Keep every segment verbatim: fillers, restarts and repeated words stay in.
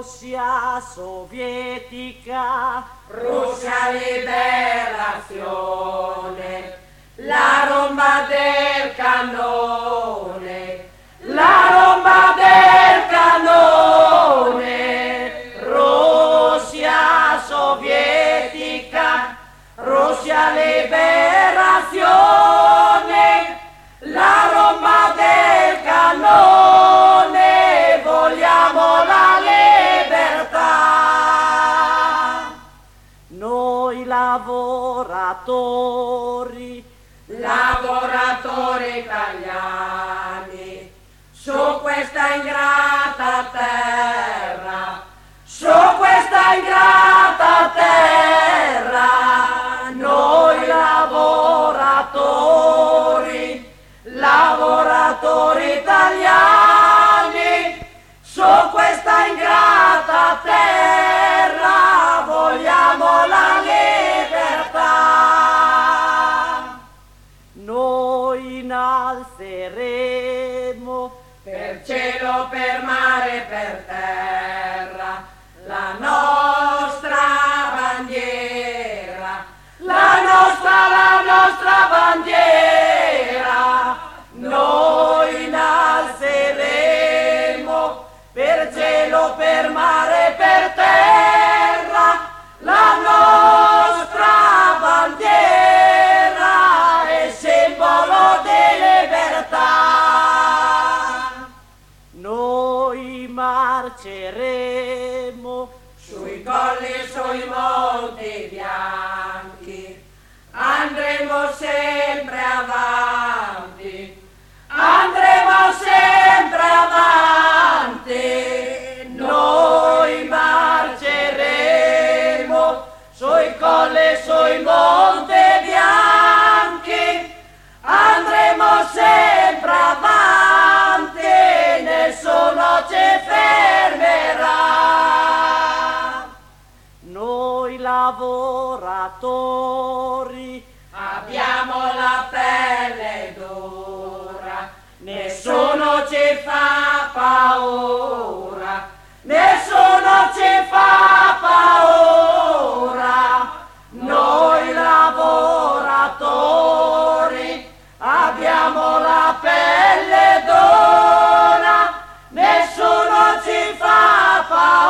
Russia sovietica, Russia liberazione, la romba del cannone, la romba del cannone, Russia sovietica, Russia liberazione, la romba del cannone, vogliamo la libertà. Noi lavoratori, lavoratori italiani, su questa ingrata terra, su questa ingrata terra, noi lavoratori, lavoratori italiani, su questa ingrata terra vogliamo la libertà. Noi innalzeremo per cielo, per mare, per terra la nostra bandiera, la nostra, la nostra bandiera. Noi innalzeremo per cielo, per mare, per terra la nostra bandiera è simbolo di libertà. Noi marceremo sui colli e sui monti bianchi, andremo sempre avanti, andremo sempre avanti, noi marceremo sui colli e sui monti bianchi, andremo sempre avanti, nessuno ci fermerà. Noi lavoratori abbiamo la pelle dura, nessuno ci fa paura, nessuno ci fa paura. Noi lavoratori abbiamo la pelle dura, nessuno ci fa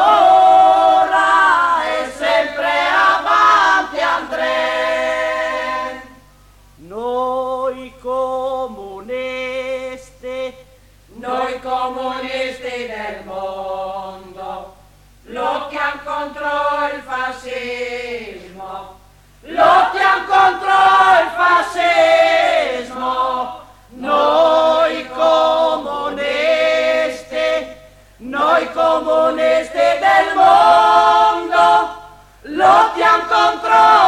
paura e sempre avanti andremo. Noi comunisti, noi comunisti del mondo, lottiamo contro il fascismo, lottiamo contro il fascismo. Noi comunisti, noi comunisti del mondo, lottiamo contro